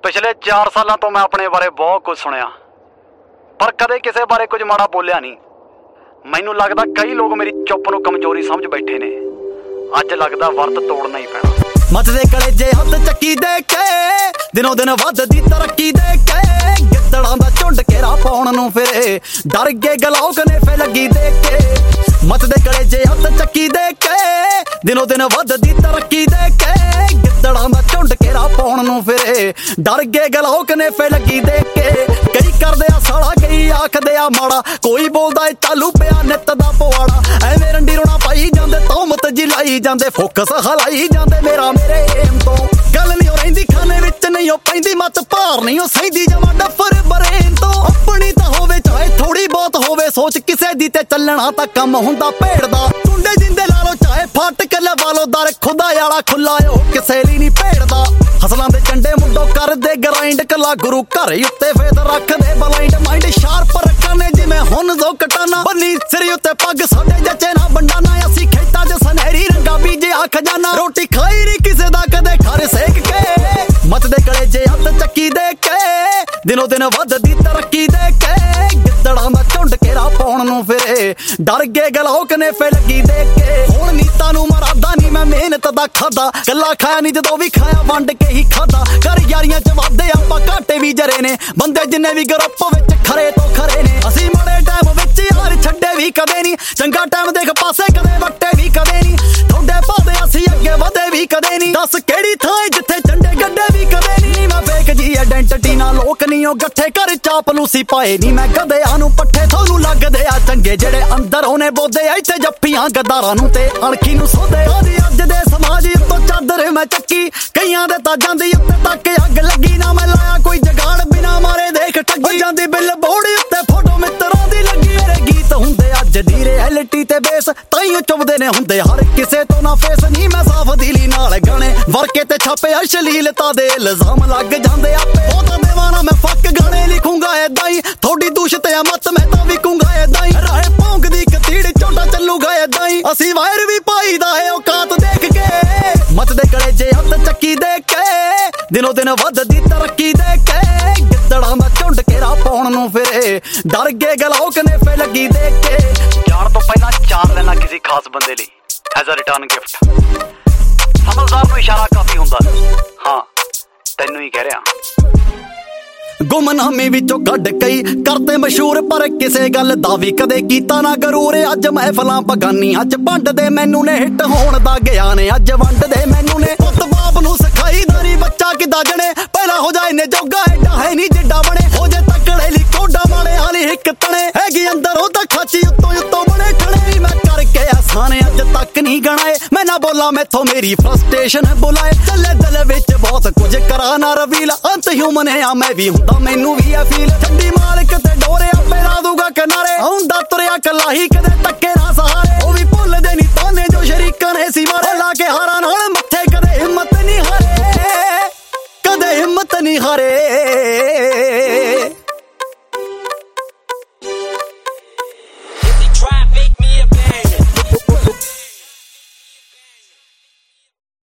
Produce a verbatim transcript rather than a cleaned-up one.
ਪਿਛਲੇ ਚਾਰ ਸਾਲਾਂ ਤੋਂ ਮੈਂ ਆਪਣੇ ਬਾਰੇ ਬਹੁਤ ਕੁਝ ਸੁਣਿਆ, ਪਰ ਕਦੇ ਕਿਸੇ ਬਾਰੇ ਕੁਝ ਮਾੜਾ ਬੋਲਿਆ ਨਹੀਂ। ਮੈਨੂੰ ਲੱਗਦਾ ਕਈ ਲੋਕ ਮੇਰੀ ਚੁੱਪ ਨੂੰ ਕਮਜ਼ੋਰੀ ਸਮਝ ਬੈਠੇ ਨੇ। ਅੱਜ ਲੱਗਦਾ ਵਰਤ ਤੋੜਨਾ ਹੀ ਪੈਣਾ। ਮੱਚਦੇ ਕਲੇਜੇ ਹੱਥ ਚੱਕੀ ਦੇ ਕੇ, ਦਿਨੋਂ ਦਿਨ ਵੱਧਦੀ ਤਰੱਕੀ ਦੇ ਕੇ, ਗਿੱਦੜਾਂ ਦਾ ਝੁੰਡ ਘੇਰਾ ਪਾਉਣ ਨੂੰ ਫਿਰੇ, ਡਰ ਗਏ ਗਲਾਉ ਕਨੇਫੇ ਲੱਗੀ ਦੇ ਕੇ। ਮੱਚਦੇ ਕਲੇਜੇ ਹੱਥ ਚੱਕੀ ਦੇ ਕੇ, ਦਿਨੋਂ ਦਿਨ ਵੱਧਦੀ ਤਰੱਕੀ ਦੇ ਕੇ, ਗਿੱਦੜਾਂ ਦਾ ਝੁੰਡ ਘੇਰਾ ਪਾਉਣ ਨੂੰ ਫਿਰੇ, ਡਰ ਗਏ ਗਲਾਉ ਕਨੇਫੇ ਲੱਗੀ ਦੇ ਕੇ। ਕਈ ਕਰਦੇ ਆ ਸਾਲਾ, ਕਈ ਆਖਦੇ ਆ ਮਾੜਾ, ਕੋਈ ਬੋਲਦਾ ਏ ਚਾਲੂ ਪਿਆ ਨਿੱਤ ਦਾ ਪਵਾੜਾ। ਐਵੇਂ ਰੰਡੀ ਰੋਣਾ ਪਾਈ ਜਾਂਦੇ, ਤੋਮਤ ਜੀ ਲਾਈ ਜਾਂਦੇ, ਫੋਕਸ ਹਲਾਈ ਜਾਂਦੇ ਮੇਰਾ ਮੇਰੇ ਏਮ ਤੋਂ। ਗੱਲ ਨਹੀਂ ਉਹ ਰਹਿੰਦੀ ਖਾਨੇ ਵਿੱਚ, ਨਹੀਂ ਉਹ ਪੈਂਦੀ ਮੱਤ ਭਾਰ, ਨਹੀਂ ਉਹ ਸਹਿੰਦੀ ਜਮਾ ਡੱਫਰ ਬਰੇਨ ਤੋਂ। ਆਪਣੀ ਤਾਂ ਹੋਵੇ ਚਾਹੇ ਥੋੜੀ ਬਹੁਤ ਹੋਵੇ ਸੋਚ, ਕਿਸੇ ਦੀ ਤੇ ਚੱਲਣਾ ਤਾਂ ਕੰਮ ਹੁੰਦਾ ਭੇੜ ਦਾ। ਟੁੰਡੇ ਜਿੰਦੇ ਲਾ ਲੋ ਚਾਹੇ ਫਾਟਕ ਲਵਾ ਲੋ, ਦਰ ਖੁਦਾ ਵਾਲਾ ਖੁੱਲਾ ਉਹ ਕਿਸੇ ਲਈ ਨਹੀਂ ਭੇੜਦਾ। ਹਸਲਾਂ ਦੇ ਚੰਡੇ ਮੁੰਡੋ ਕਰਦੇ ਗਰਾਈਂਡ, ਕੱਲਾ ਗੁਰੂ ਘਰ ਉੱਤੇ ਫੇਦ ਰੱਖਦੇ ਬਲਾਈਂਡ। ਮਾਈਂਡ ਸ਼ਾਰਪ ਰੱਖਣੇ ਜਿਵੇਂ ਹੁਣ ਜੋ ਕਟਾਨਾ, ਬੰਨੀ ਸਿਰ ਉੱਤੇ ਪੱਗ ਸਾਡੇ ਜੱਚੇ ਨਾ ਬੰਡਾਨਾ। ਅਸੀਂ ਖੇਤਾਂ 'ਚ ਸੁਨਹਿਰੀ ਰੰਗਾ ਬੀਜਿਆ ਖਜ਼ਾਨਾ, ਰੋਟੀ ਖਾਈ ਨਹੀਂ ਕਿਸੇ ਦਾ ਕਦੇ ਘਰ ਸੇਕ ਕੇ। ਮੱਚਦੇ ਕਲੇਜੇ ਹੱਥ ਚੱਕੀ ਦੇ ਕੇ, ਦਿਨੋਂ ਦਿਨ ਵੱਧਦੀ ਤਰੱਕੀ ਦੇ ਕੇ, ਗਿੱਦੜਾਂ ਦਾ ਝੁੰਡ ਘੇਰਾ ਪਾਉਣ ਨੂੰ ਫਿਰੇ, ਡਰ ਗਏ ਗਲਾਉ ਕਨੇਫੇ ਲੱਗੀ ਦੇ ਕੇ। ਹੁਣ ਨੀਤਾਂ ਨੂੰ ਮਰਾਦਾ ਨਹੀਂ ਮੈਂ ਮਿਹਨਤ ਦਾ ਖਾਦਾ, ਕੱਲਾ ਖਾਇਆ ਨਹੀਂ ਜਦੋਂ ਵੀ ਖਾਇਆ ਵੰਡ ਕੇ ਹੀ ਖਾਦਾ। ਘਰ ਯਾਰੀਆਂ 'ਚ ਵਾਧੇ ਆਪਾਂ ਘਾਟੇ ਵੀ ਜਰੇ ਨੇ, ਬੰਦੇ ਜਿੰਨੇ ਵੀ ਗਰੁੱਪ ਵਿੱਚ ਖਰੇ ਤੋਂ ਖਰੇ ਨੇ। ਅਸੀਂ ਮਾੜੇ ਟਾਈਮ ਵਿੱਚ ਯਾਰ ਛੱਡੇ ਵੀ ਕਦੇ ਨਹੀਂ, ਚੰਗਾ ਟਾਈਮ ਦੇਖ ਪਾਸੇ ਕਦੇ ਵੱਟੇ ਵੀ ਕਦੇ ਨਹੀਂ। ਤੁਹਾਡੇ ਭਾਵੇਂ ਅਸੀਂ ਅੱਗੇ ਵਧੇ ਵੀ ਕਦੇ ਨਹੀਂ, ਦੱਸ ਕਿਹੜੀ ਥਾਂ ਜਿੱਥੇ ਝੰਡੇ ਗੱਡੇ ਵੀ ਕਦੇ ਨਹੀਂ। ਮੈਂ ਫੇਕ ਜੀ ਆਇਡੈਂਟੀਟੀ ਨਾਲ ਲੋਕ ਨਹੀਂ ਉਹ ਗੱਠੇ, ਘਰ ਚਾਪਲੂਸੀ ਪਾਏ ਨਹੀਂ ਮੈਂ ਗਧਿਆਂ ਨੂੰ ਪੱਠੇ। ਤੁਹਾਨੂੰ ਲੱਗਦੇ ਆ ਚੰਗੇ ਜਿਹੜੇ ਅੰਦਰ ਉਹਨੇ ਬੋਦੇ, ਇੱਥੇ ਜੱਫੀਆਂ ਗਦਾਰਾਂ ਨੂੰ ਤੇ ਅਣਖੀ ਨੂੰ ਸੋਦੇ। ਅੱਜ ਦੇ ਸਮਾਜ ਉੱਤੋਂ ਚਾਦਰ ਮੈਂ ਚੱਕੀ, ਕਈਆਂ ਦੇ ਤਾਜਾਂ ਦੀ ਉੱਤੇ ਤੱਕ ਅੱਗ ਲੱਗੀ। ਨਾ ਮੈਂ ਲਾਇਆ ਕੋਈ ਜਗਾੜ, ਬਿਨਾ ਮਾਰੇ ਦੇਖ ਠੱਗੀ ਜਾਂਦੀ ਬਿੱਲ ਬੋਰਡ ਉੱਤੇ ਫੋਟੋ ਮਿੱਤਰਾਂ ਦੀ ਲੱਗੀ। ਮੇਰੇ ਗੀਤ ਹੁੰਦੇ ਅੱਜ ਦੀ ਰਿਐਲਿਟੀ ਤੇ ਬੇਸ, ਤਾਈਓ ਚੁੱਭਦੇ ਨੇ ਹੁੰਦੇ ਹਰ ਕਿਸੇ ਤੋਂ ਨਾ ਫੇਸ। ਨਹੀਂ ਮੈਂ ਸਾਫ ਦਿਲੀ ਨਾਲ ਗਾਣੇ ਵਰਕੇ ਤੇ ਛਾਪੇ, ਅਸ਼ਲੀਲਤਾ ਦੇ ਇਲਜ਼ਾਮ ਲੱਗ ਜਾਂਦੇ ਆਪੇ। ਉਹ ਤਾਂ ਦੇਵਾਨਾ ਮੈਂ ਫੱਕ ਗਾਣੇ ਲਿਖੂੰਗਾ ਏਦਾਂ ਹੀ, ਥੋੜੀ ਦੂਸ਼ਤ ਆ ਮਤ ਮੈਂ ਤਾਂ ਵਿਕੂੰਗਾ ਏਦਾਂ ਹੀ। ਰਾਏ ਭੌਂਕਦੀ ਕਤੀੜ ਝੋਟਾ ਚੱਲੂਗਾ ਏਦਾਂ ਹੀ, ਅਸੀਂ ਵਾਇਰ ਵੀ ਪਾਈਦਾ ਏ ਔਕਾਤ ਦੇਖ ਕੇ। ਮੱਚਦੇ ਕਲੇਜੇ ਹੱਥ ਚੱਕੀ ਦੇ ਕੇ, ਦਿਨੋਂ ਦਿਨ ਵੱਧਦੀ ਤਰੱਕੀ ਦੇ ਕੇ, ਗਿੱਦੜਾਂ ਦਾ ਝੁੰਡ ਘੇਰਾ ਪਾਉਣ ਨੂੰ ਫਿਰੇ, ਡਰ ਗਏ ਗਲਾਉ ਕਨੇਫੇ ਲੱਗੀ ਦੇ ਕੇ। ਜਾਣ ਤੋਂ ਪਹਿਲਾਂ ਚਾਰ ਲੈਣਾ ਕਿਸੇ ਖਾਸ ਬੰਦੇ ਲਈ ਐਜ਼ ਅ ਰਿਟਰਨ ਗਿਫਟ। ਸਮਝਦਾਰ ਨੂੰ ਇਸ਼ਾਰਾ ਕਾਫੀ ਹੁੰਦਾ। ਹਾਂ, ਤੈਨੂੰ ਹੀ ਕਹਿ ਰਿਹਾ। ਗੁੰਮਨਾਮੀ ਵਿੱਚੋਂ ਕੱਢ ਕਈ ਕਰਦੇ ਮਸ਼ਹੂਰ, ਪਰ ਕਿਸੇ ਗੱਲ ਦਾ ਵੀ ਕਦੇ ਕੀਤਾ ਨਾ ਗਰੂਰ। ਅੱਜ ਮਹਿਫਲਾਂ ਬਗਾਨੀਆਂ 'ਚ ਵੰਡਦੇ ਮੈਨੂੰ ਨੇ, ਹਿੱਟ ਹੋਣ ਦਾ ਗਿਆ ਨੇ ਅੱਜ ਵੰਡਦੇ ਮੈਨੂੰ ਨੇ। ਪੁੱਤ ਬਾਪ ਨੂੰ ਸਿਖਾਈ ਦਾਰੀ ਬੱਚਾ ਕਿੱਦਾਂ ਜਣੇ, ਪਹਿਲਾਂ ਹੋ ਜਾਏ ਨੇ ਜੋਗਾ ਐਡਾ ਹੈ ਨਹੀਂ ਜਿੱਡਾ ਬਣੇ। ਹੋ ਜੇ ਤੱਕੜੇ ਲਈ ਕੋਡਾ ਵਾਲੇ ਹਾਲੀ ਇੱਕ ਤਣੇ, ਹੈਗੀ ਅੰਦਰ ਉਹ ਤਾਂ ਖਾਚੀ ਉੱਤੋਂ ਉੱਤੋਂ ਬਣੇ ਠਣੇ। ਮੈਂ ਕਰਕੇ ਆਸਾਨ ਅੱਜ ਤੱਕ ਨਹੀਂ ਗਣਾਏ, ਮੈਂ ਨਾ ਬੋਲਾਂ ਮੈਥੋਂ ਮੇਰੀ ਫਰਸਟ੍ਰੇਸ਼ਨ ਬੁਲਾਏ। ਚੱਲੇ ਦਿਲ ਵਿੱਚ ਬਹੁਤ ਕੁਝ ਕਰਾਂ ਨਾ ਰਵੀਲ, ਅੰਤ ਹਿਊਮਨ ਆ ਮੈਂ ਵੀ ਹੁੰਦਾ ਮੈਨੂੰ ਵੀ ਆ ਫੀਲ। ਛੱਡੀ ਮਾਲਕ ਤੇ ਡੋਰੇ ਆਪੇ ਲਾ ਦੂਗਾ ਕਿਨਾਰੇ, ਆਉਂਦਾ ਤੁਰਿਆ ਕੱਲਾ ਹੀ ਕਦੇ ਧੱਕੇ ਨਾ ਸਹਾਰੇ। ਉਹ ਵੀ ਭੁੱਲਦੇ ਨਹੀਂ ਤਾਨੇ ਜੋ ਸ਼ਰੀਕਾਂ ਨੇ ਸੀ ਮਾਰੇ, ਲਾ ਕੇ ਹਾਰਾਂ ਨਾਲ ਮੱਥੇ ਕਦੇ ਹਿੰਮਤ ਨਹੀਂ ਹਾਰੇ, ਕਦੇ ਹਿੰਮਤ ਨਹੀਂ ਹਾਰੇ।